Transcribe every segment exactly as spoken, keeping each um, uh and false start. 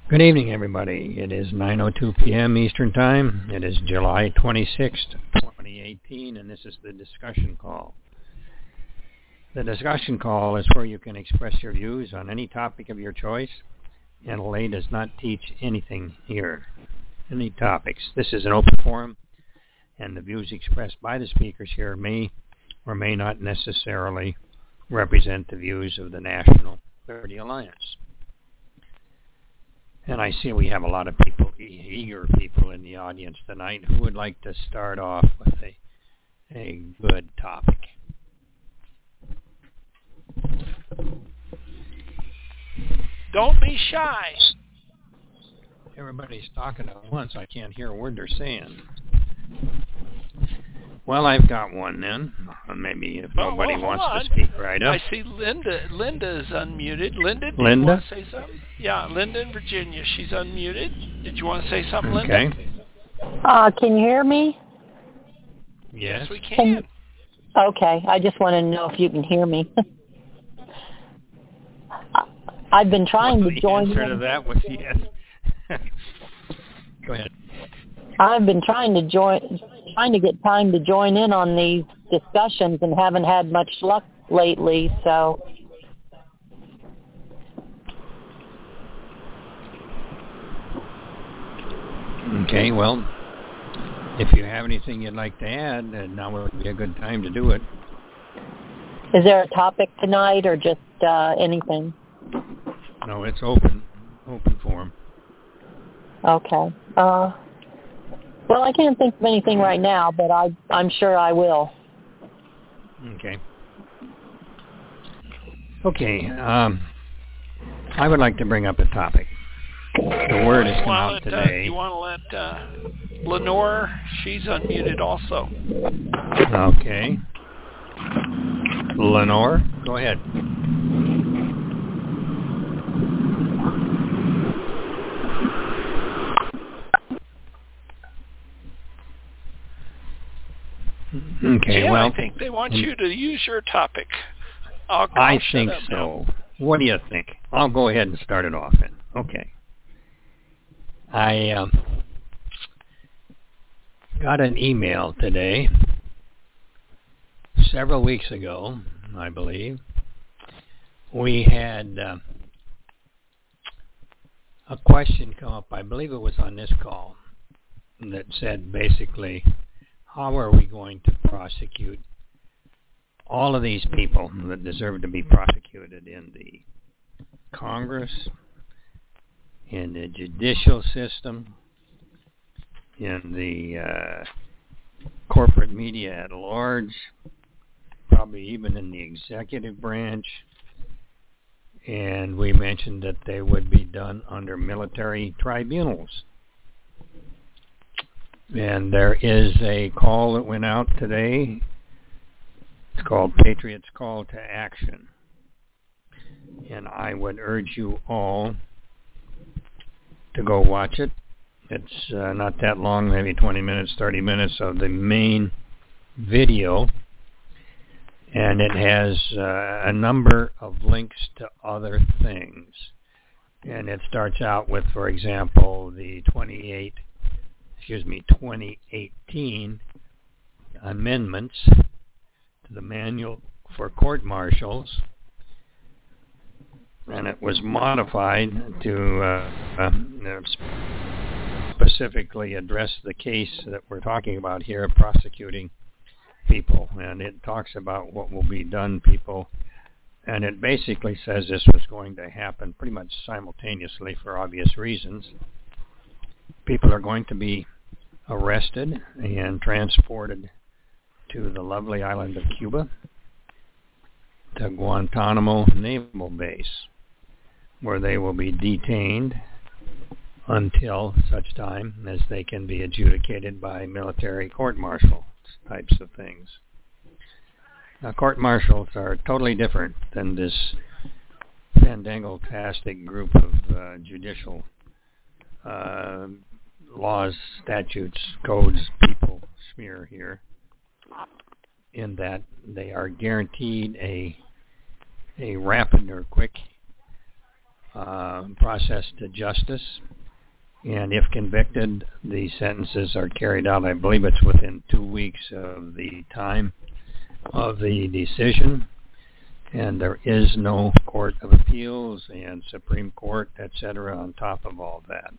Good evening, everybody. It is nine oh two p.m. Eastern Time. It is July twenty-sixth, twenty eighteen, and this is the discussion call. The discussion call is where you can express your views on any topic of your choice. N L A does not teach anything here, any topics. This is an open forum, and the views expressed by the speakers here may or may not necessarily represent the views of the National Liberty Alliance. And I see we have a lot of people, eager people in the audience tonight who would like to start off with a, a good topic. Don't be shy. Everybody's talking at once. I can't hear a word they're saying. Well, I've got one then. Maybe if well, nobody well, wants on. to speak right up. I see Linda. Linda is unmuted. Linda, did Linda? you want to say something? Yeah, Linda in Virginia. She's unmuted. Did you want to say something, okay. Linda? Uh, can you hear me? Yes. Yes, we can. Okay, I just want to know if you can hear me. I've been trying well, to join the answer in. to that was yes. Go ahead. I've been trying to join, trying to get time to join in on these discussions and haven't had much luck lately, so. Okay, well, if you have anything you'd like to add, uh, now would be a good time to do it. Is there a topic tonight or just uh, anything? No, it's open, open forum. Okay. Uh, well, I can't think of anything right now, but I, I'm sure I will. Okay. Okay, um, I would like to bring up a topic. The word has come out today. Uh, you want to let uh, Lenore? She's unmuted also. Okay. Lenore, go ahead. Okay, yeah, well, I think they want you to use your topic. I'll, I'll I think so. Now. What do you think? I'll go ahead and start it off then. Okay. I um, got an email today, several weeks ago, I believe. We had uh, a question come up, I believe it was on this call, that said basically, how are we going to prosecute all of these people that deserve to be prosecuted in the Congress, in the judicial system, in the uh, corporate media at large, probably even in the executive branch. And we mentioned that they would be done under military tribunals. And there is a call that went out today. It's called Patriots Call to Action. And I would urge you all to go watch it. It's uh, not that long, maybe twenty minutes, thirty minutes of the main video. And it has uh, a number of links to other things. And it starts out with, for example, the twenty-eight, excuse me, twenty eighteen amendments to the Manual for Court Martials. And it was modified to uh, uh, specifically address the case that we're talking about here, prosecuting people. And it talks about what will be done, people. And it basically says this was going to happen pretty much simultaneously for obvious reasons. People are going to be arrested and transported to the lovely island of Cuba, to Guantanamo Naval Base, where they will be detained until such time as they can be adjudicated by military court-martial types of things. Now, court-martials are totally different than this fandangle-tastic group of uh, judicial uh, laws, statutes, codes, people smear here, in that they are guaranteed a a rapid or quick uh, processed to justice. And if convicted, the sentences are carried out. I believe it's within two weeks of the time of the decision. And there is no Court of Appeals and Supreme Court, et cetera, on top of all that.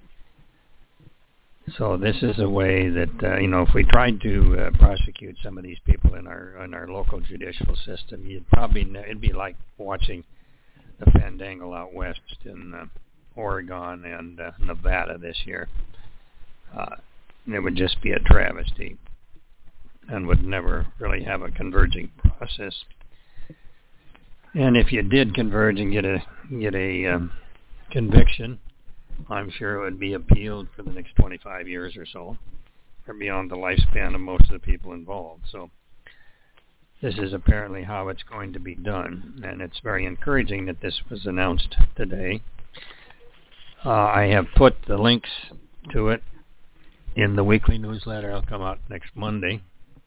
So this is a way that, uh, you know, if we tried to uh, prosecute some of these people in our in our local judicial system, you'd probably, it'd be like watching the Fandangle out west in uh, Oregon and uh, Nevada this year. Uh, it would just be a travesty and would never really have a converging process. And if you did converge and get a get a um, conviction, I'm sure it would be appealed for the next twenty-five years or so, or beyond the lifespan of most of the people involved. So this is apparently how it's going to be done, and it's very encouraging that this was announced today. Uh, I have put the links to it in the weekly newsletter. It'll come out next Monday.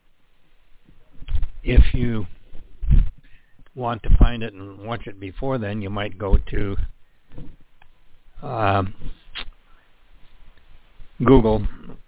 If you want to find it and watch it before then, you might go to um, Google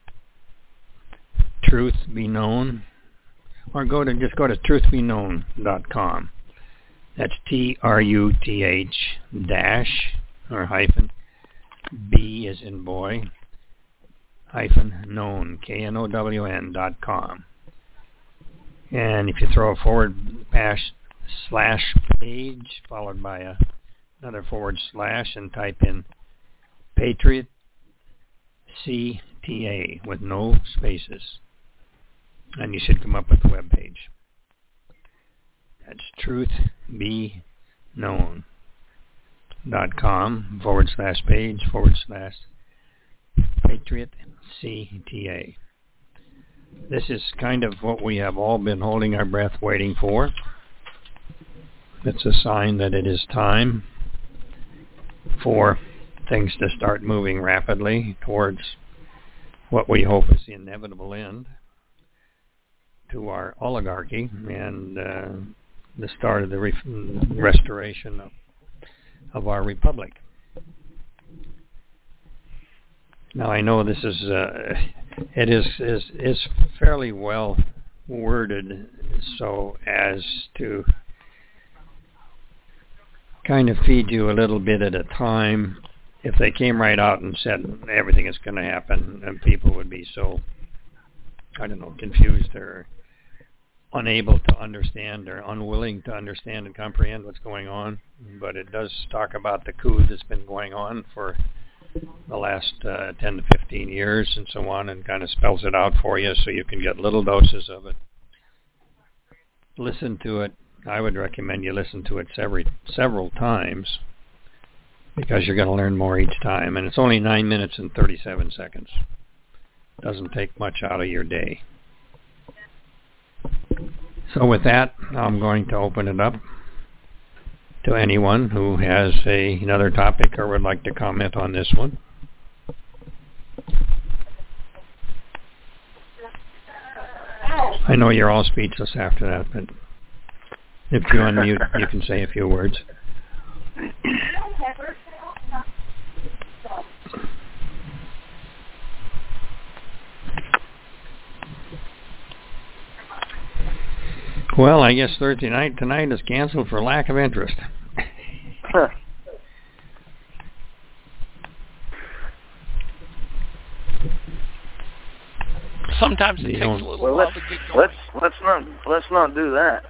Truth Be Known, or go to just go to truth be known dot com. That's T R U T H dash or hyphen B as in boy hyphen known K N O W N dot com. And if you throw a forward slash slash page followed by a, another forward slash and type in Patriot C T A with no spaces, and you should come up with the web page. That's truth be known dot com forward slash page forward slash Patriot C T A. This is kind of what we have all been holding our breath waiting for. It's a sign that it is time for things to start moving rapidly towards what we hope is the inevitable end to our oligarchy and uh, the start of the re- restoration of, of our republic. Now I know this is uh, it is, is is fairly well worded so as to kind of feed you a little bit at a time. If they came right out and said everything is going to happen, and people would be so, I don't know, confused or unable to understand or unwilling to understand and comprehend what's going on. But it does talk about the coup that's been going on for the last uh, ten to fifteen years and so on, and kind of spells it out for you so you can get little doses of it. Listen to it. I would recommend you listen to it several, several times because you're going to learn more each time. And it's only nine minutes and thirty-seven seconds. Doesn't take much out of your day. So with that, I'm going to open it up to anyone who has a, another topic or would like to comment on this one. I know you're all speechless after that, but if you unmute, you can say a few words. Well, I guess Thursday night tonight is canceled for lack of interest. Huh. Sometimes it takes a little well, while let's, to get going. Let's let's not let's not do that.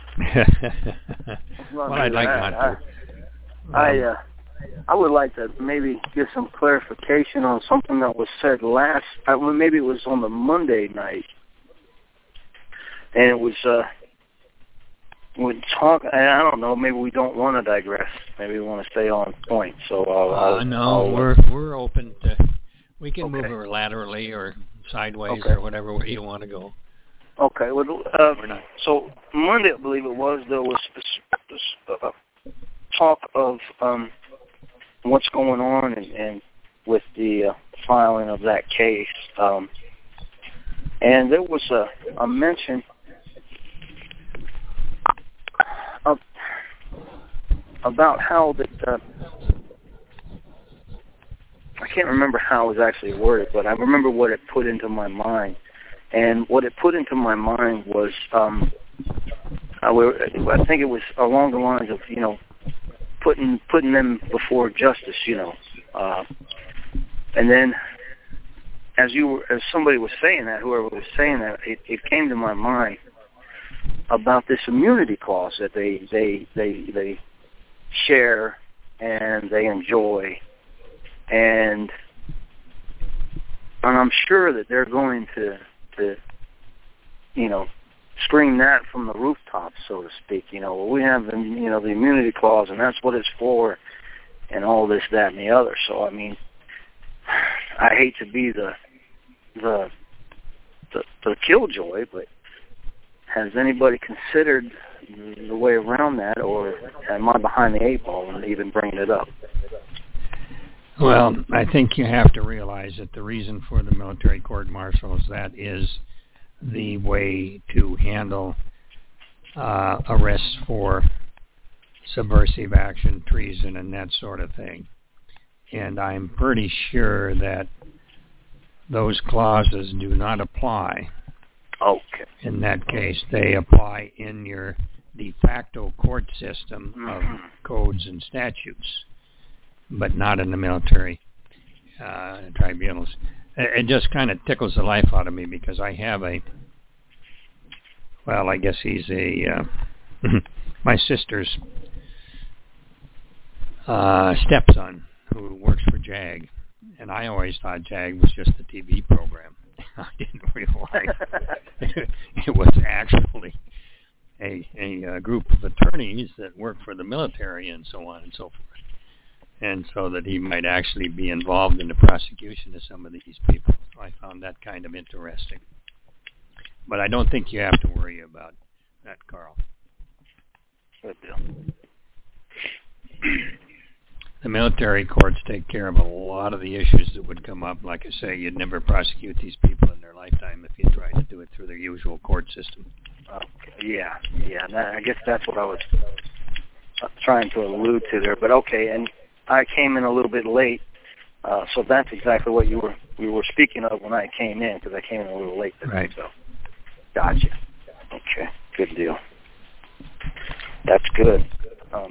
Well, I'd like that. not to. I I, uh, I would like to maybe get some clarification on something that was said last. Uh, well, maybe it was on the Monday night, and it was. Uh, We talk. I don't know. Maybe we don't want to digress. Maybe we want to stay on point. So I'll, uh, I'll, no, I'll, we're we're open to. We can okay. move it laterally or sideways okay. or whatever way you want to go. Okay. Well, uh, We're not. so Monday, I believe it was, there was this, this uh, talk of um, what's going on and, and with the uh, filing of that case, um, and there was a, a mention of about how that uh, I can't remember how it was actually worded, but I remember what it put into my mind. And what it put into my mind was, um, I, I think it was along the lines of, you know, putting putting them before justice, you know. Uh, and then, as you were, as somebody was saying that, whoever was saying that, it, it came to my mind about this immunity clause that they they they they share and they enjoy, and and I'm sure that they're going to to you know scream that from the rooftops, so to speak. You know, well, we have the you know the immunity clause, and that's what it's for, and all this, that, and the other. So I mean, I hate to be the the the, the killjoy, but has anybody considered the way around that, or am I behind the eight ball and even bringing it up? Well, I think you have to realize that the reason for the military court-martials, that is the way to handle uh, arrests for subversive action, treason, and that sort of thing. And I'm pretty sure that those clauses do not apply. Okay. In that case, they apply in your de facto court system of mm-hmm. codes and statutes, but not in the military uh, tribunals. It, it just kind of tickles the life out of me because I have a, well, I guess he's a, uh, my sister's uh, stepson who works for JAG, and I always thought JAG was just a T V program. I didn't realize it was actually a, a, a group of attorneys that work for the military and so on and so forth. And so that he might actually be involved in the prosecution of some of these people. So I found that kind of interesting. But I don't think you have to worry about that, Carl. Good deal. The military courts take care of a lot of the issues that would come up. Like I say, you'd never prosecute these people in their lifetime if you tried to do it through their usual court system. Okay. Yeah, yeah. That, I guess that's what I was trying to allude to there. But okay, and I came in a little bit late, uh, so that's exactly what you were we were speaking of when I came in, because I came in a little late today. Right. So, gotcha. Okay, good deal. That's good. Um,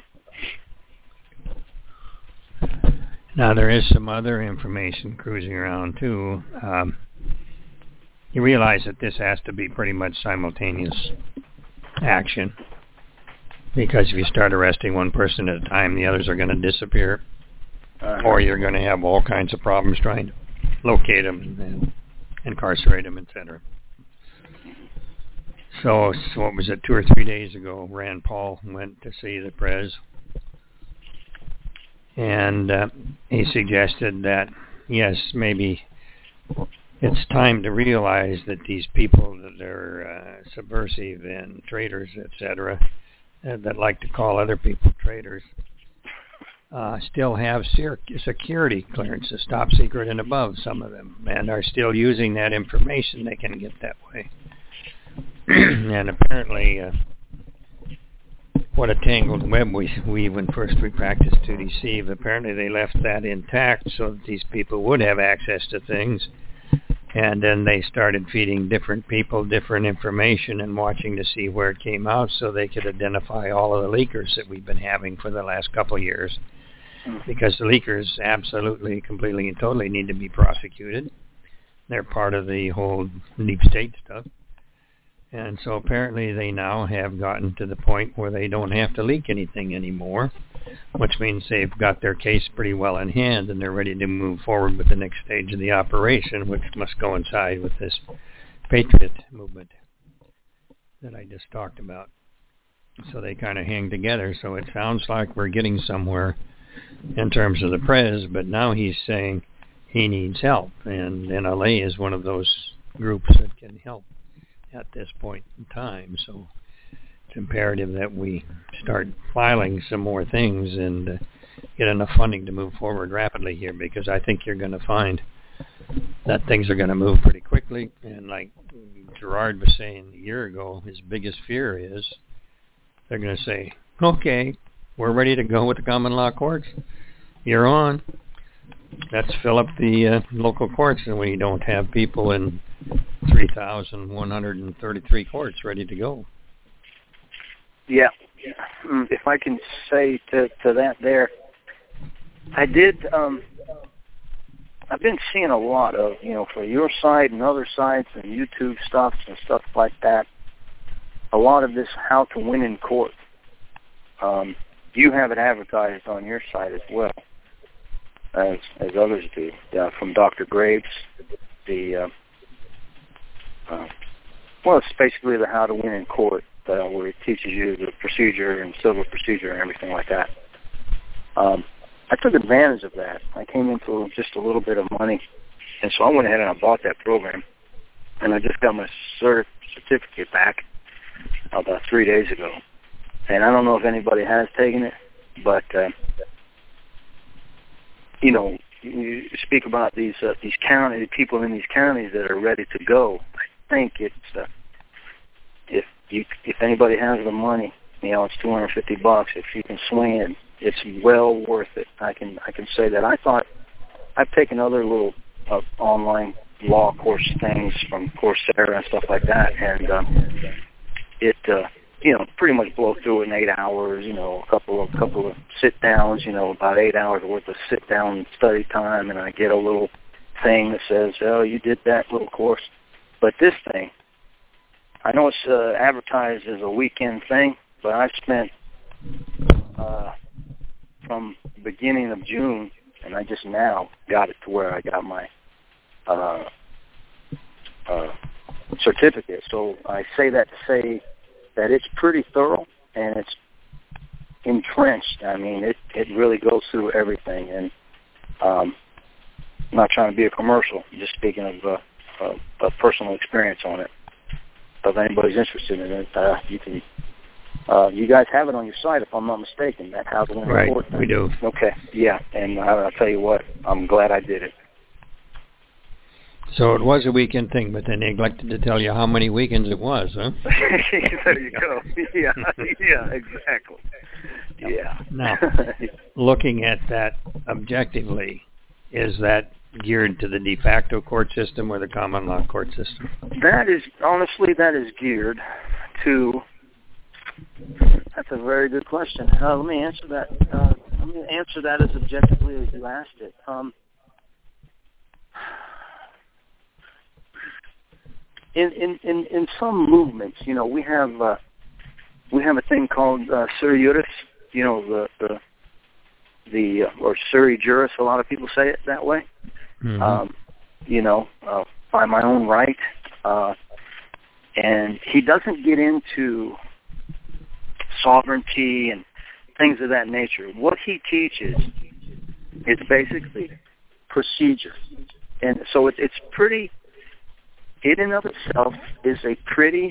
Now, there is some other information cruising around, too. Um, you realize that this has to be pretty much simultaneous action, because if you start arresting one person at a time, the others are going to disappear, uh-huh. or you're going to have all kinds of problems trying to locate them and incarcerate them, et cetera. So, so, what was it, two or three days ago, Rand Paul went to see the Prez. And uh, he suggested that, yes, maybe it's time to realize that these people that are uh, subversive and traitors, et cetera, uh, that like to call other people traitors, uh, still have security clearances, top secret and above, some of them, and are still using that information they can get that way. And apparently... Uh, What a tangled web we weave when first we practiced to deceive. Apparently they left that intact so that these people would have access to things. And then they started feeding different people different information and watching to see where it came out so they could identify all of the leakers that we've been having for the last couple of years. Because the leakers absolutely, completely, and totally need to be prosecuted. They're part of the whole deep state stuff. And so apparently they now have gotten to the point where they don't have to leak anything anymore, which means they've got their case pretty well in hand and they're ready to move forward with the next stage of the operation, which must coincide with this Patriot movement that I just talked about. So they kind of hang together. So it sounds like we're getting somewhere in terms of the Prez, but now he's saying he needs help, and N L A is one of those groups that can help at this point in time. So it's imperative that we start filing some more things and uh, get enough funding to move forward rapidly here, because I think you're going to find that things are going to move pretty quickly. And like Gerard was saying a year ago, his biggest fear is they're going to say, okay, we're ready to go with the common law courts. You're on. let's fill up the uh, local courts, and we don't have people in three thousand one hundred thirty-three courts ready to go. Yeah. If I can say to, to that there, I did, um, I've been seeing a lot of, you know, for your site and other sites and YouTube stuff and stuff like that, a lot of this how to win in court. Um, you have it advertised on your site as well, as as others do, uh, from Doctor Graves, the, uh, uh, well, it's basically the how to win in court, uh, where it teaches you the procedure and civil procedure and everything like that. Um, I took advantage of that. I came into just a little bit of money, and so I went ahead and I bought that program, and I just got my cert- certificate back about three days ago. And I don't know if anybody has taken it, but, uh, you know, you speak about these uh, these county people in these counties that are ready to go. I think it's, uh, if you if anybody has the money, you know, it's two hundred fifty bucks. If you can swing it, it's well worth it. I can I can say that. I thought I've taken other little uh, online law course things from Coursera and stuff like that, and um, it uh, you know pretty much blow through it in eight hours. You know, a couple of couple of sit downs. You know, about eight hours worth of sit down study time, and I get a little thing that says, "Oh, you did that little course." But this thing, I know it's uh, advertised as a weekend thing, but I spent uh, from the beginning of June, and I just now got it to where I got my uh, uh, certificate. So I say that to say that it's pretty thorough and it's entrenched. I mean, it, it really goes through everything. And um, I'm not trying to be a commercial, I'm just speaking of uh, a, a personal experience on it. So if anybody's interested in it, uh, you can. Uh, you guys have it on your site, if I'm not mistaken. That how to win right, a court. we do. Okay, yeah, and I, I'll tell you what, I'm glad I did it. So it was a weekend thing, but they neglected to tell you how many weekends it was, huh? There you go. Yeah, yeah, exactly. Yeah. Now, looking at that objectively, is that geared to the de facto court system or the common law court system? That is, honestly, that is geared to, that's a very good question. Uh, let me answer that. Uh, let me answer that as objectively as you asked it. Um, in, in, in, in some movements, you know, we have uh, we have a thing called uh, Suri Juris, you know, the the, the uh, or Suri Juris. A lot of people say it that way. Mm-hmm. Um, you know, uh, by my own right, uh, and he doesn't get into sovereignty and things of that nature. What he teaches is basically procedure, and so it, it's pretty. It in of itself is a pretty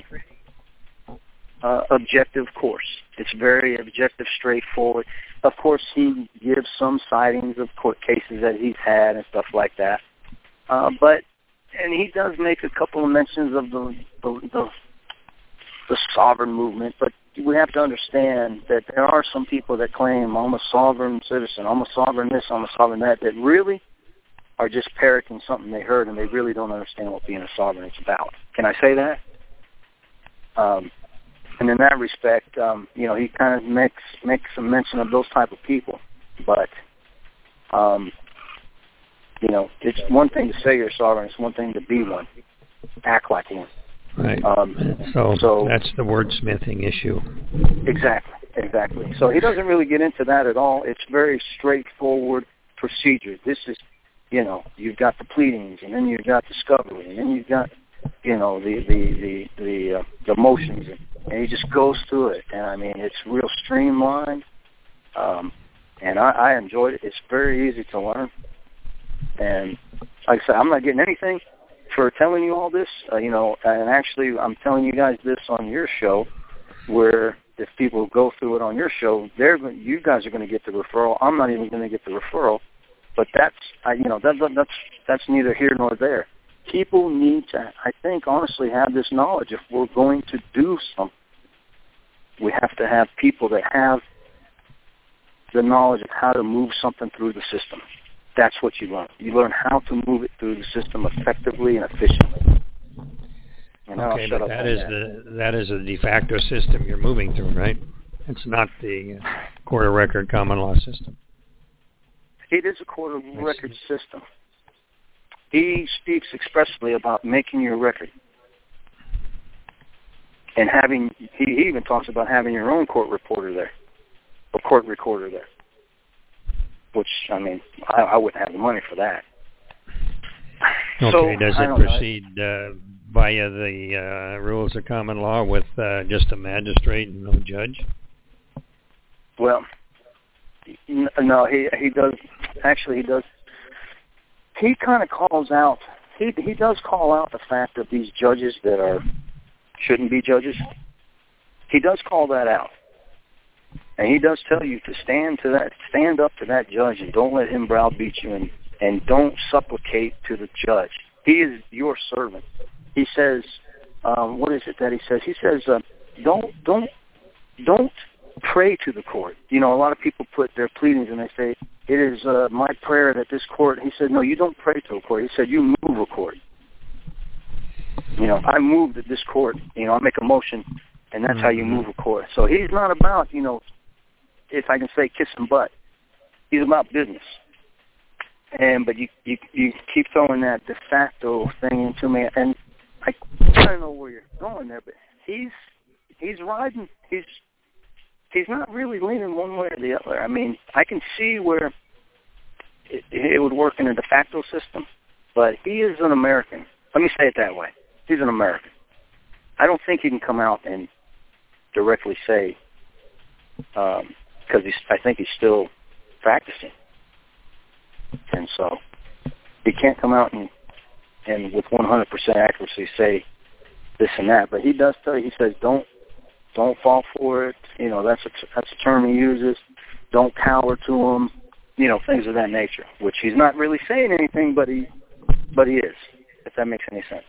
uh, objective course. It's very objective, straightforward. Of course, he gives some sightings of court cases that he's had and stuff like that. Uh, but and he does make a couple of mentions of the the, the the sovereign movement. But we have to understand that there are some people that claim I'm a sovereign citizen, I'm a sovereign this, I'm a sovereign that, that really are just parroting something they heard, and they really don't understand what being a sovereign is about. Can I say that? Um, and in that respect, um, you know, he kind of makes makes a mention of those type of people. But, um, you know, it's one thing to say you're sovereign. It's one thing to be one, act like one. Right. Um, so, so that's the wordsmithing issue. Exactly, exactly. So he doesn't really get into that at all. It's very straightforward procedure. This is, you know, you've got the pleadings, and then you've got discovery, and then you've got, you know, the the the the, uh, the motions, and, and he just goes through it. And I mean, it's real streamlined, um, and I, I enjoyed it. It's very easy to learn, and like I said, I'm not getting anything for telling you all this, uh, you know, and actually, I'm telling you guys this on your show, where if people go through it on your show, they're you guys are going to get the referral. I'm not even going to get the referral. But that's, I, you know, that, that's that's neither here nor there. People need to, I think, honestly, have this knowledge. If we're going to do something, we have to have people that have the knowledge of how to move something through the system. that's what you learn. You learn how to move it through the system effectively and efficiently. And okay, but that is that. the that is a de facto system you're moving through, right? It's not the court of record common law system. It is a court of record system. He speaks expressly about making your record. And having, he even talks about having your own court reporter there, or court recorder there. Which, I mean, I, I wouldn't have the money for that. Okay, so, does it proceed uh, via the uh, rules of common law with uh, just a magistrate and no judge? Well, n- no, he he does, actually he does, he kind of calls out, he he does call out the fact of these judges that are, shouldn't be judges. He does call that out. And he does tell you to stand to that, stand up to that judge, and don't let him browbeat you, and, and don't supplicate to the judge. He is your servant. He says, um, what is it that he says? He says, uh, don't don't don't pray to the court. You know, a lot of people put their pleadings and they say, it is uh, my prayer that this court. He said, no, you don't pray to a court. He said, you move a court. You know, I move that this court. You know, I make a motion, and that's mm-hmm. how you move a court. So he's not about, you know, if I can say kissing butt. He's about business. And but you you you keep throwing that de facto thing into me, and I I don't know where you're going there, but he's he's riding. He's he's not really leaning one way or the other. I mean, I can see where it, it would work in a de facto system, but he is an American. Let me say it that way. He's an American. I don't think he can come out and directly say, because um, he's. I think he's still practicing, and so he can't come out and and with one hundred percent accuracy say this and that. But he does tell you. He says, don't don't fall for it. You know, that's a, that's a term he uses. Don't cower to him. You know, things of that nature. Which he's not really saying anything, but he but he is. If that makes any sense.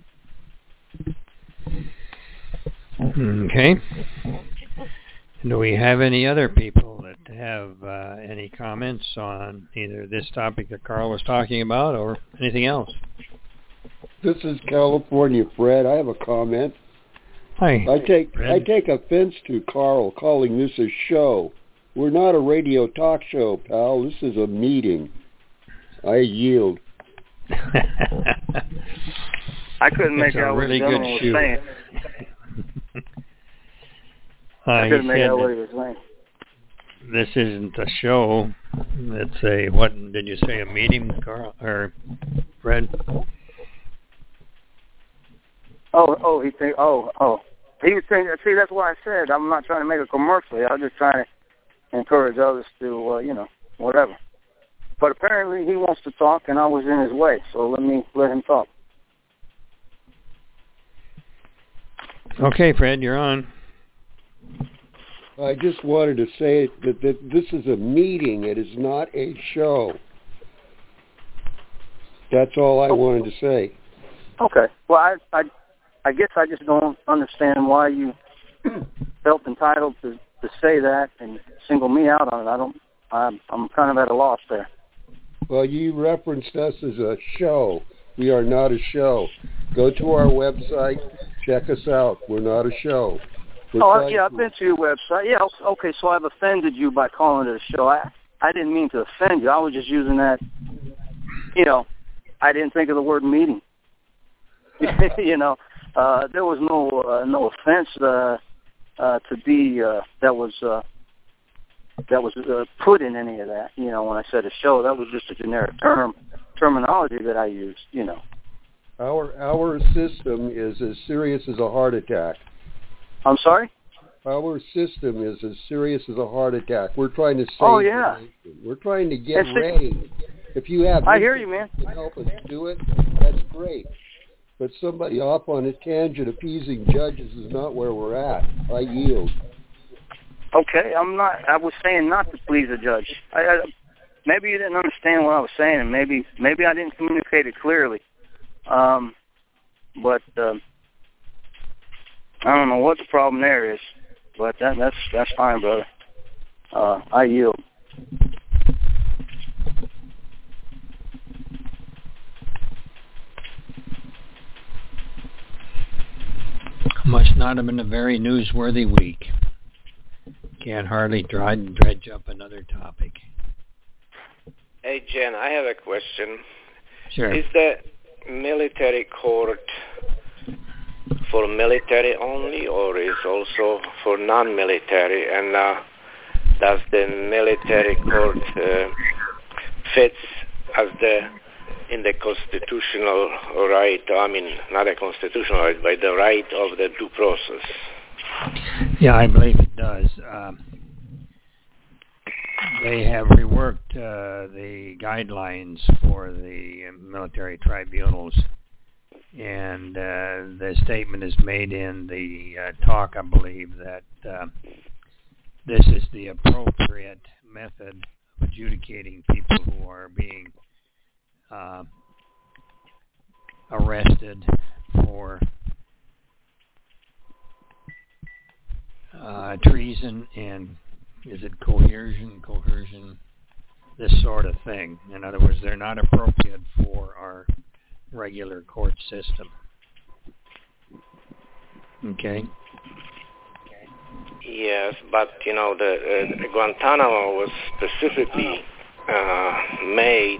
Okay. Do we have any other people that have uh, any comments on either this topic that Carl was talking about or anything else? This is California Fred. I have a comment. Hi. I take Fred. I take offense to Carl calling this a show. We're not a radio talk show, pal. This is a meeting. I yield. I couldn't make It's out a really what the good gentleman was shoe. saying. uh, I couldn't make out that what he was saying. This isn't a show. It's a, what did you say, a meeting, Carl, or Fred? Oh, oh, he think, oh, oh. He was saying, see, that's why I said I'm not trying to make a commercial. I was just trying to encourage others to, uh, you know, whatever. But apparently he wants to talk, and I was in his way, so let me let him talk. Okay, Fred, you're on. I just wanted to say that, that this is a meeting. It is not a show. That's all I wanted to say. Okay. Well, I, I, I guess I just don't understand why you felt entitled to, to say that and single me out on it. I don't. I'm, I'm kind of at a loss there. Well, you referenced us as a show. We are not a show. Go to our website. Check us out. We're not a show. We're oh, yeah, I've been to your website. Yeah, okay, so I've offended you by calling it a show. I, I didn't mean to offend you. I was just using that, you know, I didn't think of the word meeting. you know, uh, there was no uh, no offense uh, uh, to be uh, that was uh, that was uh, put in any of that. You know, when I said a show, that was just a generic term terminology that I used. You know, our our system is as serious as a heart attack. I'm sorry? Our system is as serious as a heart attack. We're trying to save oh, yeah. the nation. We're trying to get it's ready. If you have I hear you, man. to help us do it, that's great. But somebody off on a tangent appeasing judges is not where we're at. I yield. Okay, I'm not. I was saying not to please a judge. I, I, maybe you didn't understand what I was saying, and maybe maybe I didn't communicate it clearly. Um, but um, I don't know what the problem there is. But that, that's that's fine, brother. Uh, I yield. not been a very newsworthy week. Can't hardly try to dredge up another topic. Hey, Jen, I have a question. Sure. Is the military court for military only, or is also for non-military? And uh, does the military court uh, fits as the in the constitutional right? I mean, not a constitutional right, but the right of the due process. Yeah, I believe it does. Um, they have reworked uh, the guidelines for the military tribunals, and uh, the statement is made in the uh, talk, I believe, that uh, this is the appropriate method of adjudicating people who are being uh, arrested for uh, treason and is it coercion, coercion, this sort of thing. In other words, they're not appropriate for our regular court system. Okay? Yes, but, you know, the uh, Guantanamo was specifically uh, made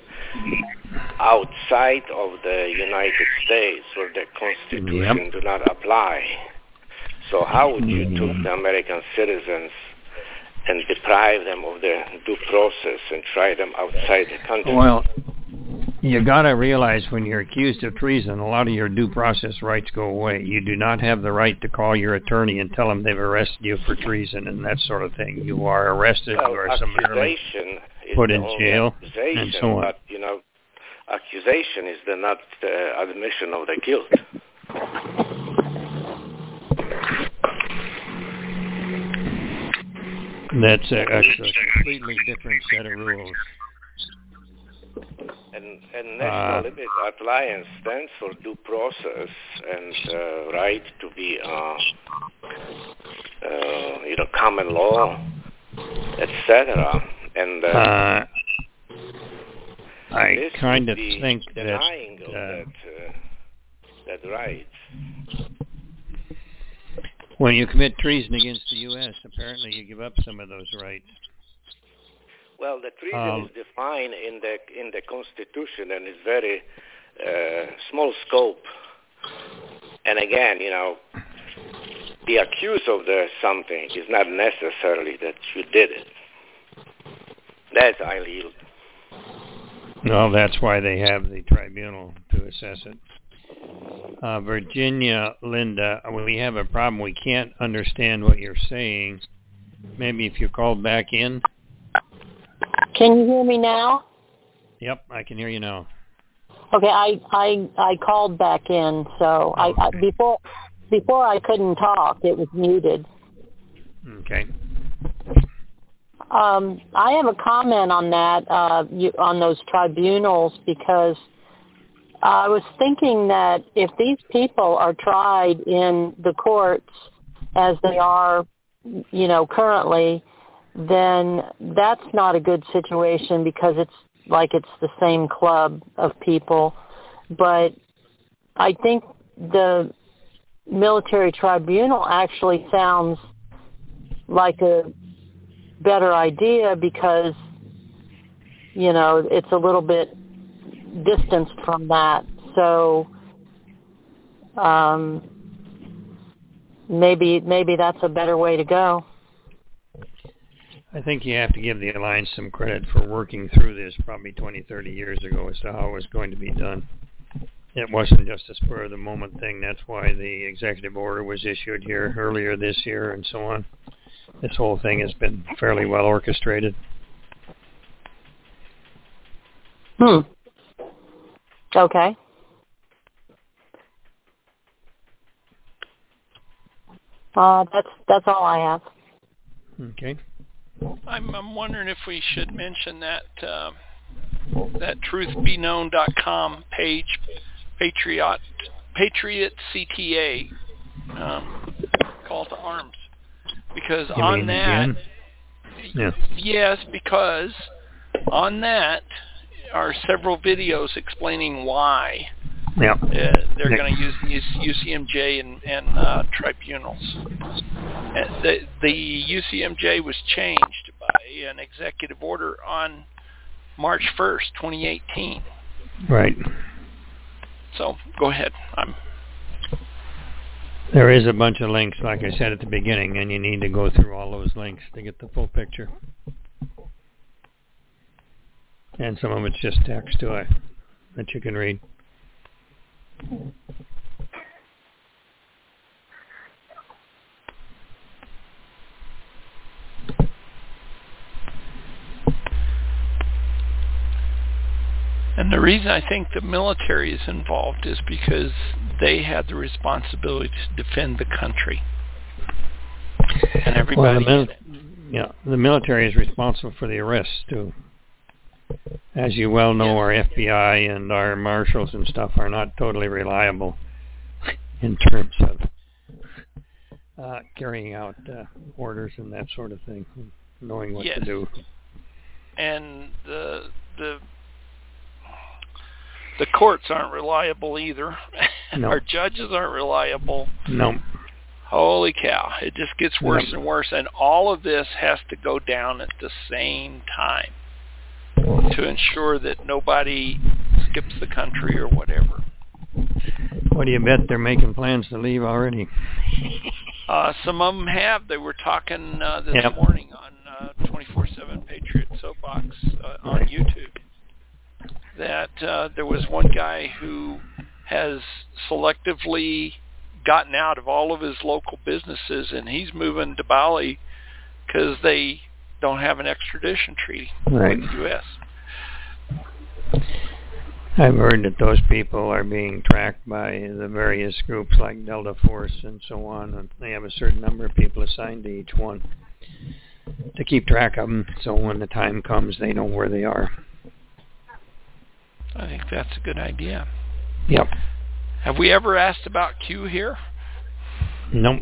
outside of the United States where the Constitution Yep. do not apply. So how would you take the American citizens and deprive them of their due process and try them outside the country? Well, you got to realize when you're accused of treason, a lot of your due process rights go away. You do not have the right to call your attorney and tell them they've arrested you for treason and that sort of thing. You are arrested, well, you are summarily put in jail, and so on. But, you know, accusation is the not uh, admission of the guilt. That's a, a, a completely different set of rules. And, and National Uh, Liberty Alliance stands for due process and uh, right to be, uh, uh, you know, common law, et cetera. And uh, uh, I this kind would of be think that denying of uh, that, uh, that right. when you commit treason against the U S, apparently you give up some of those rights. Well, the treason Um, is defined in the in the Constitution and is very uh, small scope. And again, you know, the accused of the something is not necessarily that you did it. That's I yield. Well, that's why they have the tribunal to assess it. Uh, Virginia, Linda, we have a problem. We can't understand what you're saying. Maybe if you called back in. Can you hear me now? Yep, I can hear you now. Okay, I I I called back in, so I, I before before I couldn't talk. It was muted. Okay. Um, I have a comment on that, uh, you, on those tribunals, because I was thinking that if these people are tried in the courts as they are, you know, currently, then that's not a good situation because it's like it's the same club of people. But I think the military tribunal actually sounds like a better idea because, you know, it's a little bit distanced from that. So um, maybe maybe that's a better way to go. I think you have to give the Alliance some credit for working through this probably twenty, thirty years ago as to how it was going to be done. It wasn't just a spur-of-the-moment thing. That's why the executive order was issued here earlier this year and so on. This whole thing has been fairly well orchestrated. Hmm. Okay. Uh, that's that's all I have. Okay. I'm, I'm wondering if we should mention that uh, that truth be known dot com page, Patriot Patriot C T A, um, call to arms, because You on mean that, again? Yeah. yes, because on that are several videos explaining why Yeah. Uh, they're Yeah. going to use use U C M J and, and uh, tribunals. Uh, the, the U C M J was changed by an executive order on March first, twenty eighteen. Right. So go ahead. I'm. There is a bunch of links, like I said at the beginning, and you need to go through all those links to get the full picture. And some of it's just text too, I, that you can read. And the reason I think the military is involved is because they had the responsibility to defend the country. And everybody well, the mil- did it. Yeah, the military is responsible for the arrests too. As you well know, Yes. our F B I and our marshals and stuff are not totally reliable in terms of uh, carrying out uh, orders and that sort of thing, knowing what Yes. to do. And the the the courts aren't reliable either. No. Our judges aren't reliable. No. Holy cow. It just gets worse No. and worse. And all of this has to go down at the same time to ensure that nobody skips the country or whatever. What do you bet they're making plans to leave already? Uh, some of them have. They were talking uh, this Yep. morning on uh, twenty-four seven Patriot Soapbox uh, on Right. YouTube that uh, there was one guy who has selectively gotten out of all of his local businesses, and he's moving to Bali because they don't have an extradition treaty Right. with the U S. I've heard that those people are being tracked by the various groups like Delta Force and so on, and they have a certain number of people assigned to each one to keep track of them, so when the time comes, they know where they are. I think that's a good idea. Yep. Have we ever asked about Q here? Nope.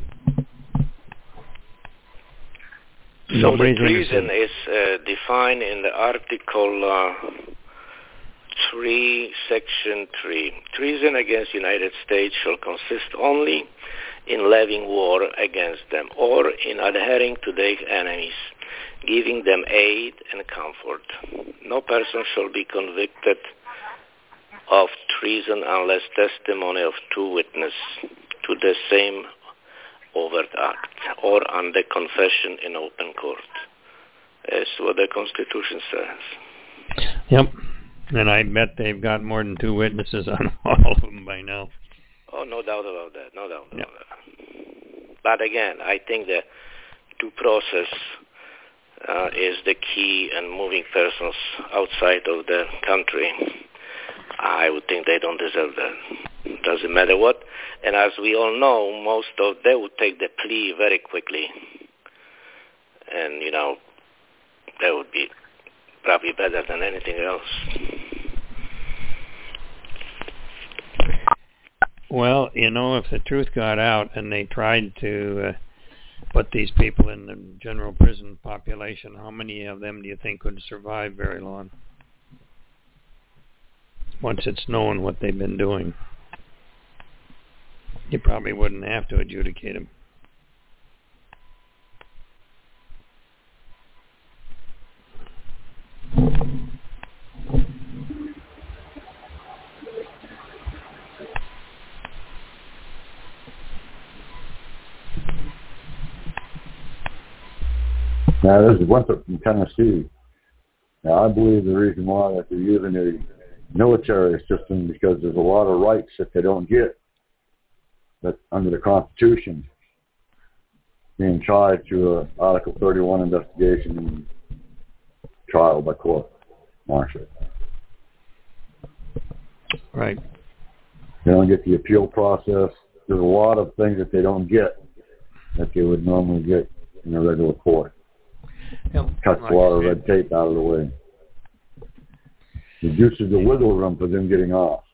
So Nobody's the treason interested. is uh, defined in the Article uh, three, Section three. Treason against the United States shall consist only in levying war against them or in adhering to their enemies, giving them aid and comfort. No person shall be convicted of treason unless testimony of two witnesses to the same overt act or under confession in open court. That's what the Constitution says. Yep. And I bet they've got more than two witnesses on all of them by now. Oh, no doubt about that. No doubt about Yep. that. But again, I think the due process uh, is the key, and moving persons outside of the country, I would think they don't deserve that. Doesn't matter what. And as we all know, most of they would take the plea very quickly. And, you know, that would be probably better than anything else. Well, you know, if the truth got out and they tried to uh, put these people in the general prison population, how many of them do you think would survive very long? Once it's known what they've been doing, you probably wouldn't have to adjudicate them. Now, this is Winthrop from Tennessee. Now, I believe the reason why that they're using the military system because there's a lot of rights that they don't get that under the Constitution being tried through a Article thirty-one investigation and trial by court martial. Right. They don't get the appeal process. There's a lot of things that they don't get that they would normally get in a regular court. Yep. Cuts Like a lot of I red tape out of the way. Reduces the wiggle room for them getting off.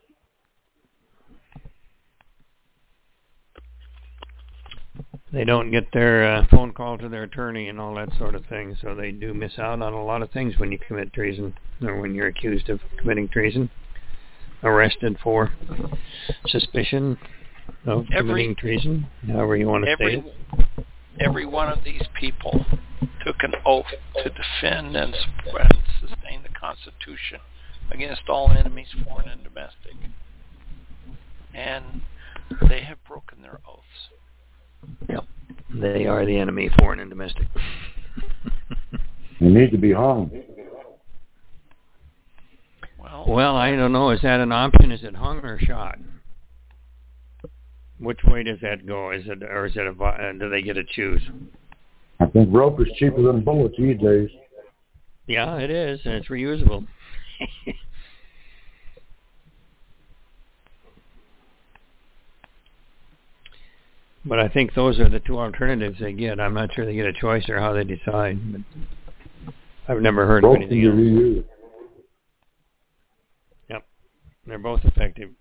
They don't get their uh, phone call to their attorney and all that sort of thing, so they do miss out on a lot of things when you commit treason or when you're accused of committing treason. arrested for suspicion of committing every, treason, however you want to every, say it. Every one of these people took an oath to defend and and sustain the Constitution against all enemies, foreign and domestic. And they have broken their oaths. Yep. They are the enemy, foreign and domestic. They need to be hung. Well, well, I don't know. Is that an option? Is it hung or shot? Which way does that go? Is it, or is it a, uh, do they get to choose? I think rope is cheaper than bullets these days. Yeah, it is, and it's reusable. But I think those are the two alternatives they get. I'm not sure they get a choice or how they decide. But I've never heard Both of anything can else. be reused. Yep, they're both effective.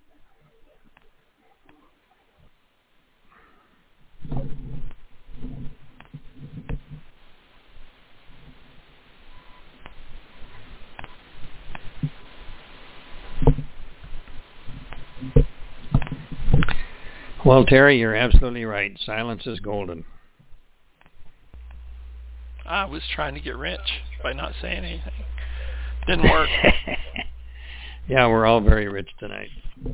Well, Terry, you're absolutely right. Silence is golden. I was trying to get rich by not saying anything. Didn't work. Yeah, we're all very rich tonight.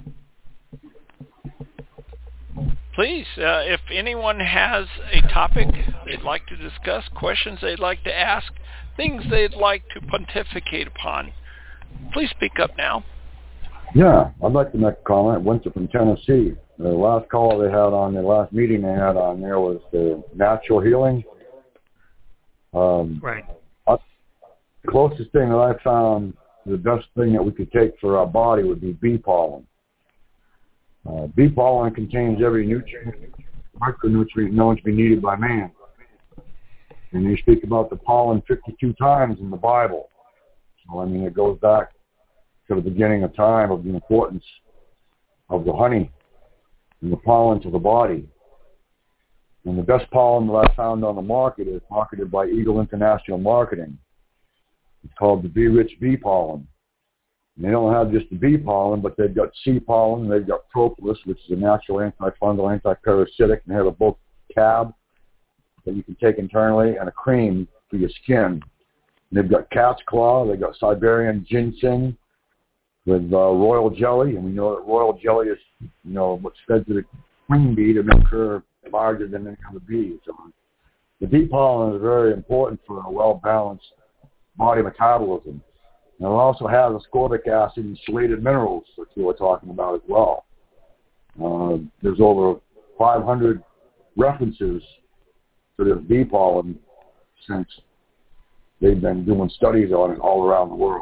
Please, uh, if anyone has a topic they'd like to discuss, questions they'd like to ask, things they'd like to pontificate upon, please speak up now. Yeah, I'd like to make a comment. Winter from Tennessee. The last call they had on the last meeting they had on there was the natural healing. Um, right. I, the closest thing that I found, the best thing that we could take for our body would be bee pollen. Uh, bee pollen contains every nutrient, micronutrient known to be needed by man. And they speak about the pollen fifty-two times in the Bible. So, I mean, it goes back to the beginning of time of the importance of the honey and the pollen to the body. And the best pollen that I found on the market is marketed by Eagle International Marketing. It's called the Be Rich Bee Pollen. And they don't have just the bee pollen, but they've got sea pollen, they've got propolis, which is a natural antifungal, anti-parasitic, and they have a bulk tab that you can take internally, and a cream for your skin. And they've got cat's claw, they've got Siberian ginseng, with uh, royal jelly, and we know that royal jelly is, you know, what's fed to the queen bee to make her larger than any other bee. So the bee pollen is very important for a well-balanced body metabolism. And it also has ascorbic acid and chelated minerals, which we were talking about as well. Uh, there's over five hundred references to this bee pollen since they've been doing studies on it all around the world.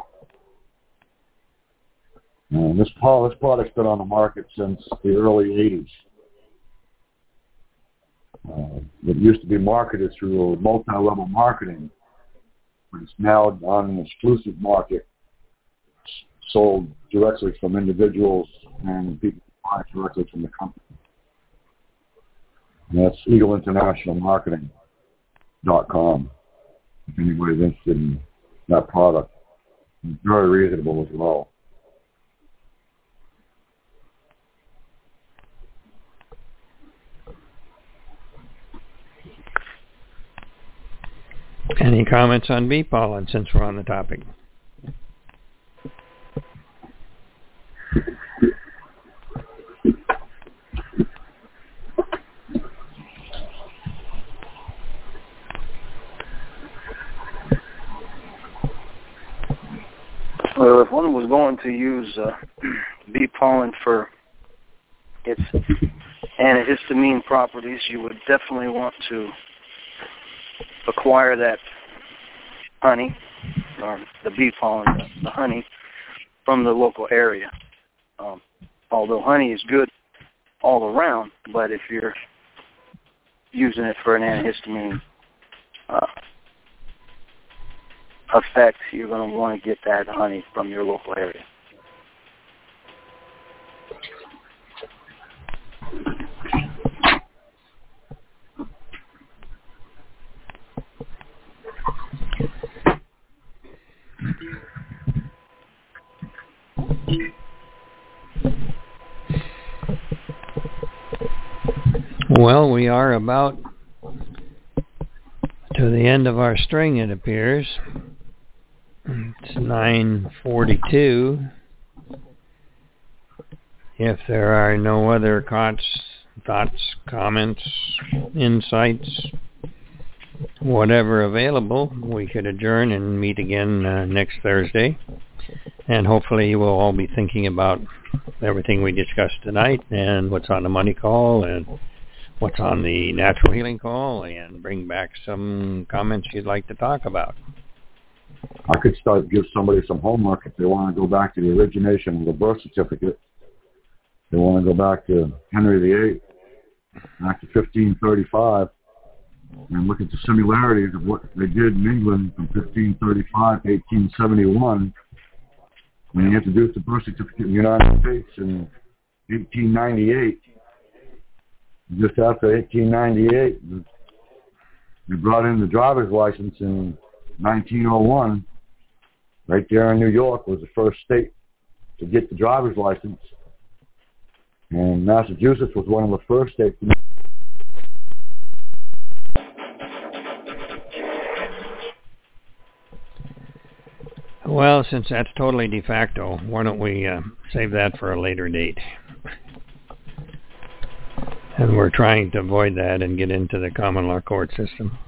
And this, this product's been on the market since the early eighties. Uh, it used to be marketed through multi-level marketing, but it's now on an exclusive market, sold directly from individuals and people buy directly from the company. And that's Eagle International Marketing dot com. If anybody's interested in that product, it's very reasonable as well. Any comments on bee pollen since we're on the topic? Well, if one was going to use uh, bee pollen for its antihistamine properties, you would definitely want to acquire that honey, or the bee pollen, the, the honey, from the local area. Um, although honey is good all around, but if you're using it for an antihistamine uh, effect, you're going to want to get that honey from your local area. Well, we are about to the end of our string, it appears. It's nine forty-two. If there are no other thoughts, thoughts, comments, insights, whatever available, we could adjourn and meet again uh, next Thursday. And hopefully you will all be thinking about everything we discussed tonight and what's on the money call and what's on the natural healing call, and bring back some comments you'd like to talk about. I could start give somebody some homework if they want to go back to the origination of the birth certificate. They want to go back to Henry the Eighth, back to fifteen thirty-five, and look at the similarities of what they did in England from fifteen thirty-five to eighteen seventy-one, when they introduced the birth certificate in the United States in eighteen ninety-eight. Just after eighteen ninety-eight, they brought in the driver's license in nineteen oh one. Right there in New York was the first state to get the driver's license. And Massachusetts was one of the first states. Well, since that's totally de facto, why don't we uh, save that for a later date? And we're trying to avoid that and get into the common law court system.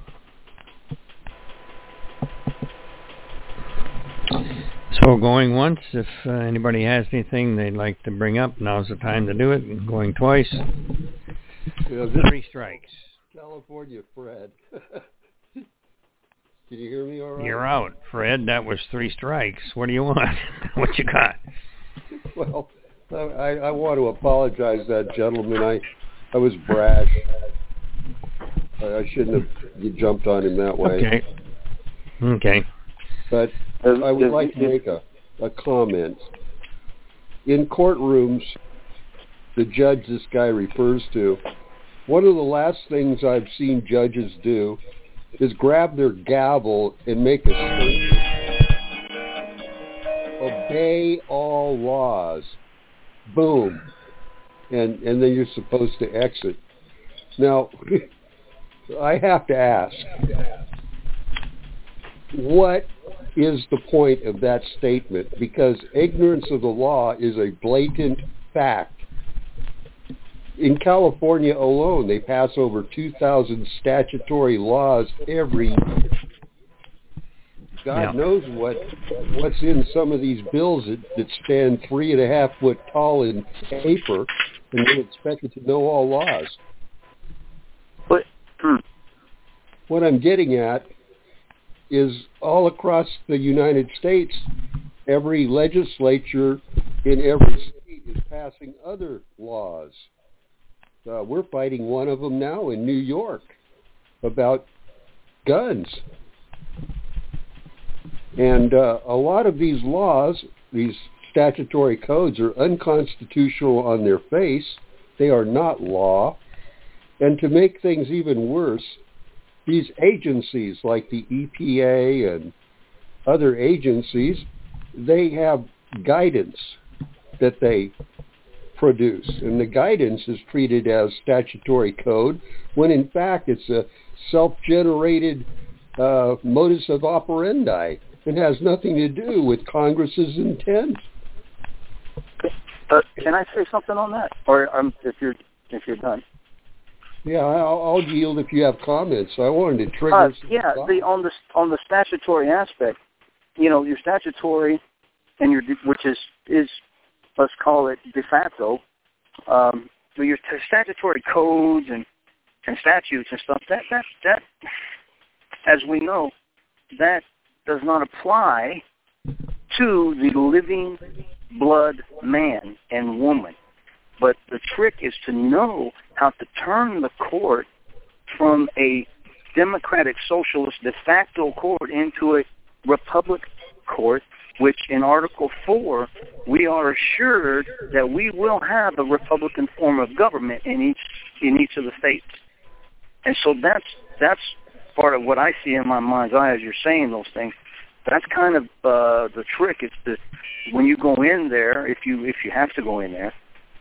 So going once, if uh, anybody has anything they'd like to bring up, now's the time to do it. And going twice, yeah, three strikes. California, Fred. Can you hear me all right? You're out, Fred. That was three strikes. What do you want? What you got? Well, I, I want to apologize to that gentleman. I, I was brash. I, I shouldn't have jumped on him that way. Okay. Okay. But I would like to make a, a comment. In courtrooms, the judge this guy refers to, one of the last things I've seen judges do is grab their gavel and make a statement. Obey all laws. Boom. And and then you're supposed to exit. Now, I have to ask, what is the point of that statement? Because ignorance of the law is a blatant fact. In California alone, they pass over two thousand statutory laws every year. God yeah. knows what what's in some of these bills that, that stand three and a half foot tall in paper, and they're expected to know all laws. But hmm. What I'm getting at is all across the United States, every legislature in every state is passing other laws. Uh, we're fighting one of them now in New York about guns. And uh, a lot of these laws, these statutory codes, are unconstitutional on their face. They are not law. And to make things even worse, these agencies like the E P A and other agencies, they have guidance that they produce. And the guidance is treated as statutory code when in fact it's a self-generated uh, modus of operandi. It has nothing to do with Congress's intent. Uh, can I say something on that, or um, if you're if you're done? Yeah, I'll, I'll yield if you have comments. I wanted to trigger. Uh, some yeah, the, on the on the statutory aspect, you know, your statutory and your which is is let's call it de facto, um, your statutory codes and and statutes and stuff. That that that, as we know, that does not apply to the living blood man and woman. But the trick is to know how to turn the court from a democratic socialist de facto court into a republic court, which in Article four, we are assured that we will have a republican form of government in each in each of the states. And so that's that's part of what I see in my mind's eye as you're saying those things. That's kind of uh, the trick. It's the when you go in there, if you if you have to go in there,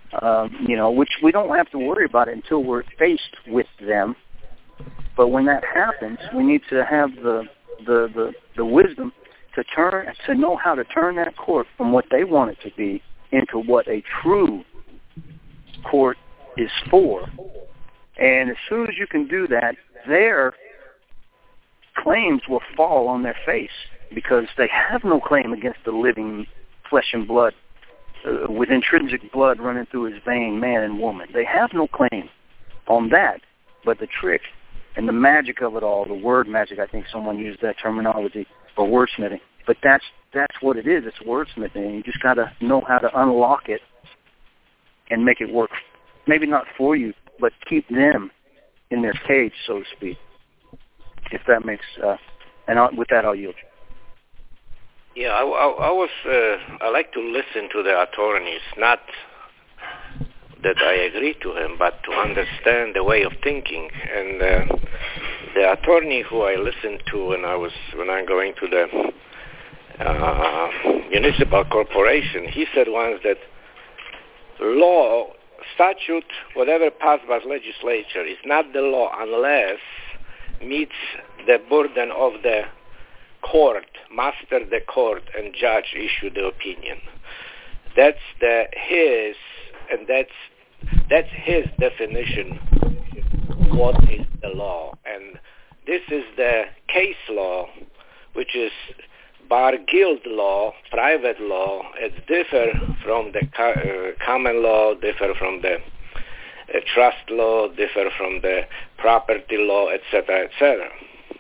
um, you know, which we don't have to worry about it until we're faced with them. But when that happens, we need to have the the, the, the wisdom to turn to know how to turn that court from what they want it to be into what a true court is for. And as soon as you can do that, their claims will fall on their face because they have no claim against the living flesh and blood, uh, with intrinsic blood running through his vein, man and woman. They have no claim on that, but the trick and the magic of it all, the word magic, I think someone used that terminology for wordsmithing. But that's that's what it is. It's wordsmithing. And you just got to know how to unlock it and make it work. Maybe not for you, but keep them in their cage, so to speak. If that makes. Uh, and I'll, with that, I'll yield. Yeah, I, I, I was. Uh, I like to listen to the attorneys, not that I agree to him, but to understand the way of thinking. And uh, the attorney who I listened to when I was when I'm going to the uh, municipal corporation, he said once that law, statute, whatever passed by legislature, is not the law unless meets the burden of the court, master the court, and judge issue the opinion. That's the his, and that's that's his definition. What is the law? And this is the case law, which is bar guild law, private law. It's different from the co- uh, common law, different from the uh, trust law, different from the property law, et cetera, et cetera.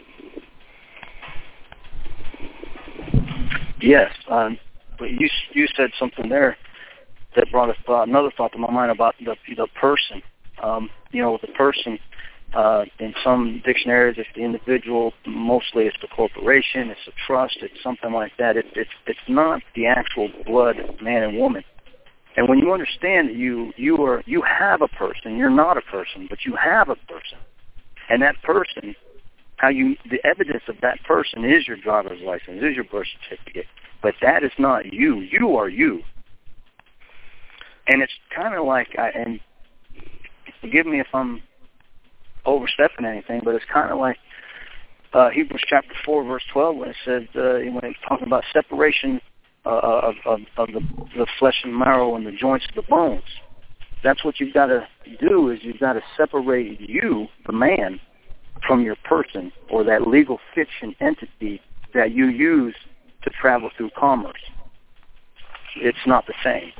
Yes, um, but you you said something there that brought a thought, another thought to my mind about the the person. Um, you know, the person. Uh, in some dictionaries, it's the individual. Mostly, it's the corporation. It's a trust. It's something like that. It, it's it's not the actual blood man and woman. And when you understand that you you are you have a person, you're not a person, but you have a person, and that person. How you, the evidence of that person is your driver's license, is your birth certificate, but that is not you. You are you. And it's kind of like, I, and forgive me if I'm overstepping anything, but it's kind of like uh, Hebrews chapter four, verse twelve, when it says, uh, when it's talking about separation uh, of, of, of the, the flesh and marrow and the joints of the bones. That's what you've got to do, is you've got to separate you, the man, from your person or that legal fiction entity that you use to travel through commerce. It's not the same.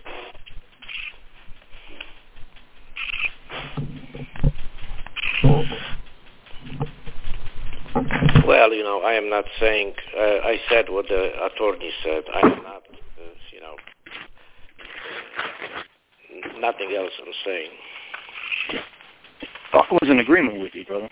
Well, you know, I am not saying, uh, I said what the attorney said. I am not, uh, you know, nothing else I'm saying. I was in agreement with you, brother.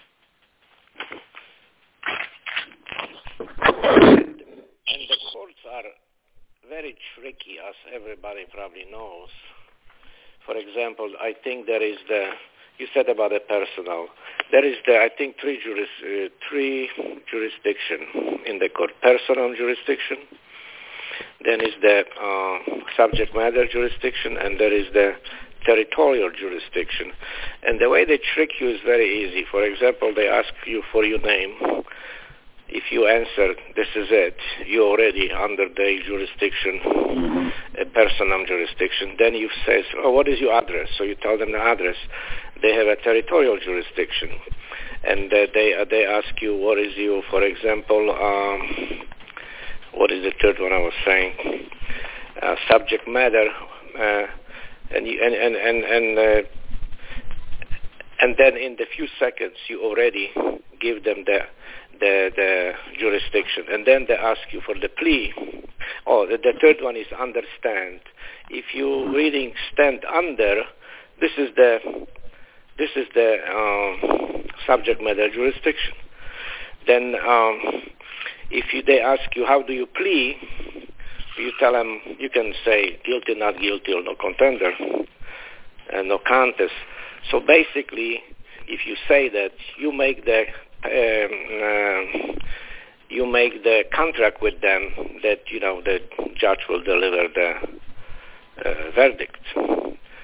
And the courts are very tricky, as everybody probably knows. For example, I think there is the, you said about the personal, there is the, I think, three, juris, uh, three jurisdiction in the court. Personal jurisdiction, then is the uh, subject matter jurisdiction, and there is the territorial jurisdiction. And the way they trick you is very easy. For example, they ask you for your name. If you answer, this is it, you're already under the jurisdiction, a personal jurisdiction. Then you say, oh, what is your address? So you tell them the address. They have a territorial jurisdiction. And uh, they uh, they ask you, what is your, for example, um, what is the third one I was saying? Uh, subject matter. Uh, and, you, and, and, and, and, uh, and then in the few seconds, you already give them the The, the jurisdiction, and then they ask you for the plea. Oh, the, the third one is understand. If you reading stand under, this is the this is the um, subject matter jurisdiction. Then, um, if you, they ask you how do you plea, you tell them you can say guilty, not guilty, or no contender, and no contest. So basically, if you say that, you make the Um, uh, you make the contract with them that, you know, the judge will deliver the uh, verdict.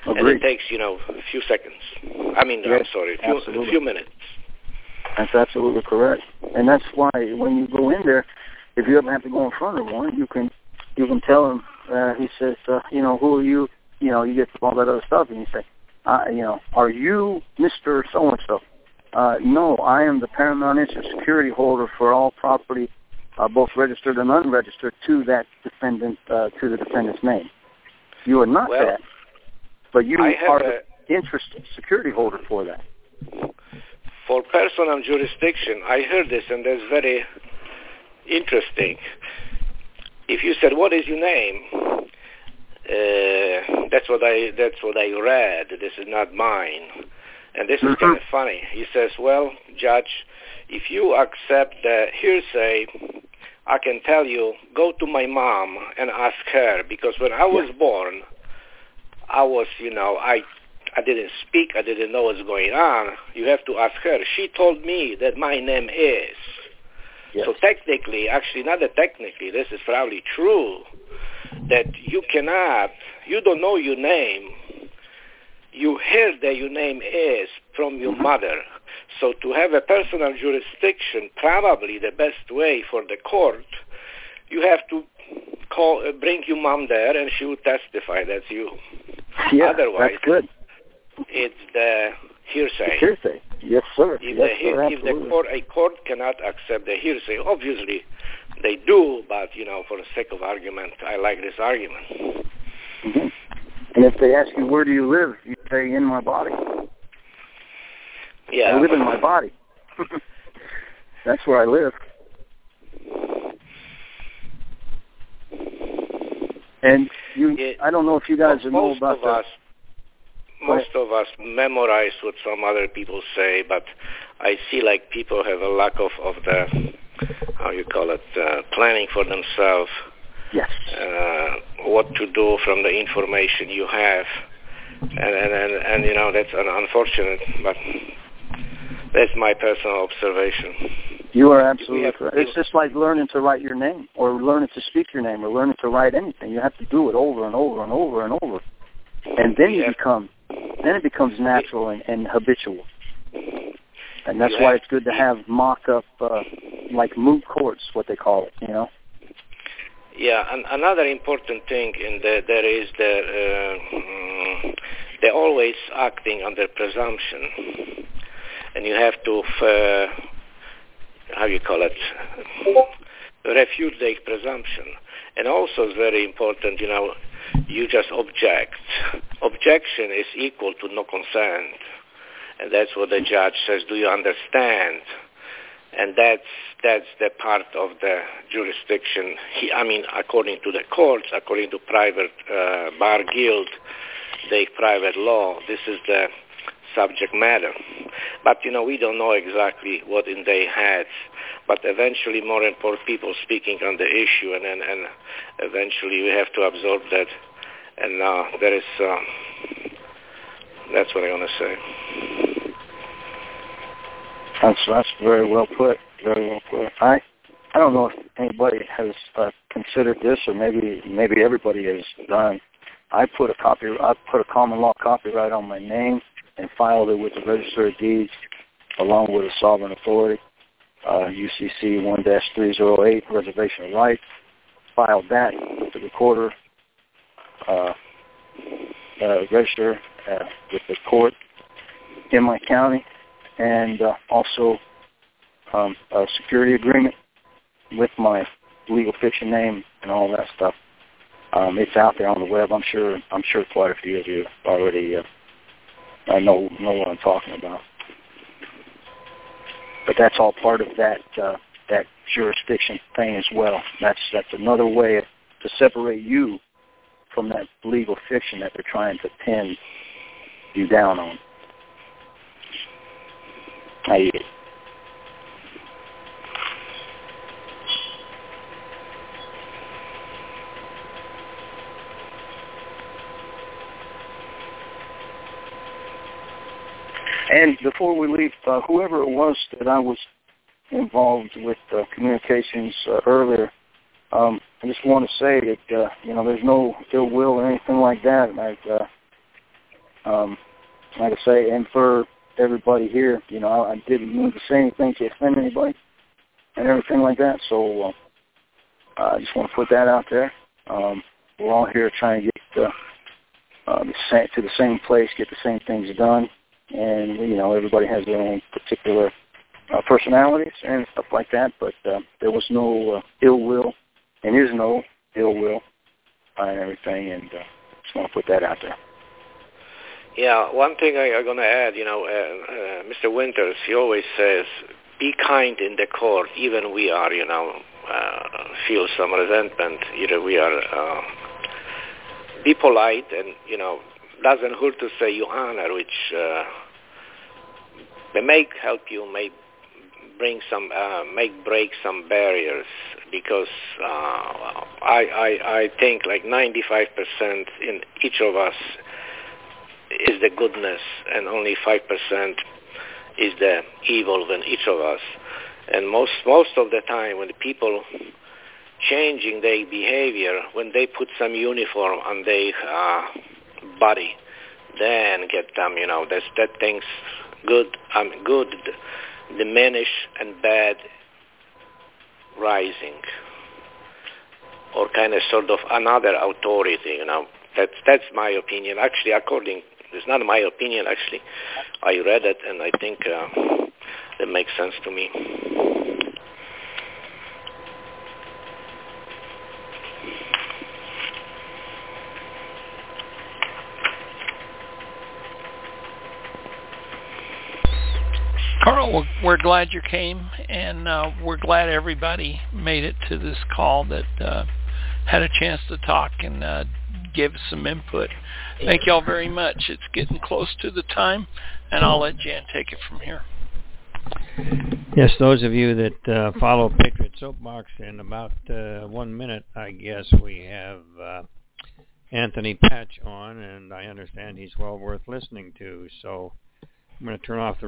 Agreed. And it takes, you know, a few seconds. I mean, yes, I'm sorry, a few, a few minutes. That's absolutely correct. And that's why when you go in there, if you ever have to go in front of one, you can you can tell him, uh, he says, uh, you know, who are you? You know, you get all that other stuff, and you say, uh, you know, are you Mister So-and-so? Uh, no, I am the paramount interest security holder for all property, uh, both registered and unregistered, to that defendant, uh, to the defendant's name. You are not well, that, but you I have are a, the interest security holder for that. For personal jurisdiction, I heard this, and that's very interesting. If you said, "What is your name?" Uh, that's what I that's what I read. This is not mine, and this is Mm-hmm. kind of funny. He says, "Well, Judge, if you accept the hearsay, I can tell you, go to my mom and ask her, because when I was yeah. born, I was, you know, I." I didn't speak. I didn't know what's going on. You have to ask her. She told me that my name is. Yes. So technically, actually not that technically, this is probably true, that you cannot, you don't know your name. You heard that your name is from your Mm-hmm. mother. So to have a personal jurisdiction, probably the best way for the court, you have to call, uh, bring your mom there, and she would testify that's you. Yeah, Otherwise, that's good. It's the hearsay. Hearsay. Yes, sir. If, yes, the, sir, if the court, a court cannot accept the hearsay, obviously they do, but, you know, for the sake of argument, I like this argument. Mm-hmm. And if they ask you, where do you live, you say, in my body. Yeah. I live in my body. That's where I live. And you, it, I don't know if you guys well, know most about of that. us, Most of us memorize what some other people say, but I see like people have a lack of, of the, how you call it, uh, planning for themselves. Yes. Uh, what to do from the information you have. And, and, and, and you know, that's un- unfortunate, but that's my personal observation. You are absolutely have, correct. It's just like learning to write your name, or learning to speak your name, or learning to write anything. You have to do it over and over and over and over. And then you have, become, then it becomes natural and, and habitual. And that's why it's good to have mock-up, uh, like moot courts, what they call it, you know? Yeah, and another important thing in the, there is the, uh, mm, they're always acting under presumption. And you have to, uh, how you call it, refute the presumption. And also it's very important, you know, you just object. Objection is equal to no consent. And that's what the judge says, do you understand? And that's that's the part of the jurisdiction. He, I mean, according to the courts, according to private uh, bar guild, the private law, this is the subject matter. But, you know, we don't know exactly what in their heads. But eventually more and more people speaking on the issue, and and, and eventually we have to absorb that. And uh, there is, uh, that's what I want to say. That's that's very well put. Very well put. I I don't know if anybody has uh, considered this, or maybe maybe everybody has done. I put a copy. I put a common law copyright on my name and filed it with the Register of Deeds, along with a sovereign authority, uh, U C C one dash three oh eight, reservation of rights. Filed that with the recorder, uh, uh, register uh, with the court in my county. And uh, also um, a security agreement with my legal fiction name and all that stuff. Um, it's out there on the web. I'm sure. I'm sure quite a few of you already uh, I know know what I'm talking about. But that's all part of that uh, that jurisdiction thing as well. That's that's another way to separate you from that legal fiction that they're trying to pin you down on. I, and before we leave, uh, whoever it was that I was involved with uh, communications uh, earlier, um, I just want to say that uh, you know there's no ill will or anything like that. I, uh, Um, like I say, and for everybody here, you know, I, I didn't mean to say anything to offend anybody and everything like that. So uh, I just want to put that out there. Um, we're all here trying to get uh, uh, the same, to the same place, get the same things done, and you know, everybody has their own particular uh, personalities and stuff like that. But uh, there was no uh, ill will, and is no ill will and everything, and uh, just want to put that out there. Yeah, one thing I, I'm going to add, you know, uh, uh, Mister Winters, he always says, be kind in the court, even we are, you know, uh, feel some resentment, either we are, uh, be polite, and, you know, doesn't hurt to say your honor, which uh, may help you, may bring some, uh, make break some barriers, because uh, I, I, I think like ninety-five percent in each of us is the goodness, and only five percent is the evil in each of us. And most most of the time, when the people changing their behavior, when they put some uniform on their uh, body, then get them, you know, that's, that things good, um, good diminish and bad rising, or kind of sort of another authority, you know. That's that's my opinion. Actually, according It's not my opinion, actually. I read it, and I think uh, it makes sense to me. Carl, we're glad you came, and uh, we're glad everybody made it to this call that uh, had a chance to talk and uh, give some input. Thank you all very much. It's getting close to the time, and I'll let Jan take it from here. Yes, those of you that uh, follow Patriot Soapbox, in about uh, one minute, I guess, we have uh, Anthony Patch on, and I understand he's well worth listening to. So I'm going to turn off the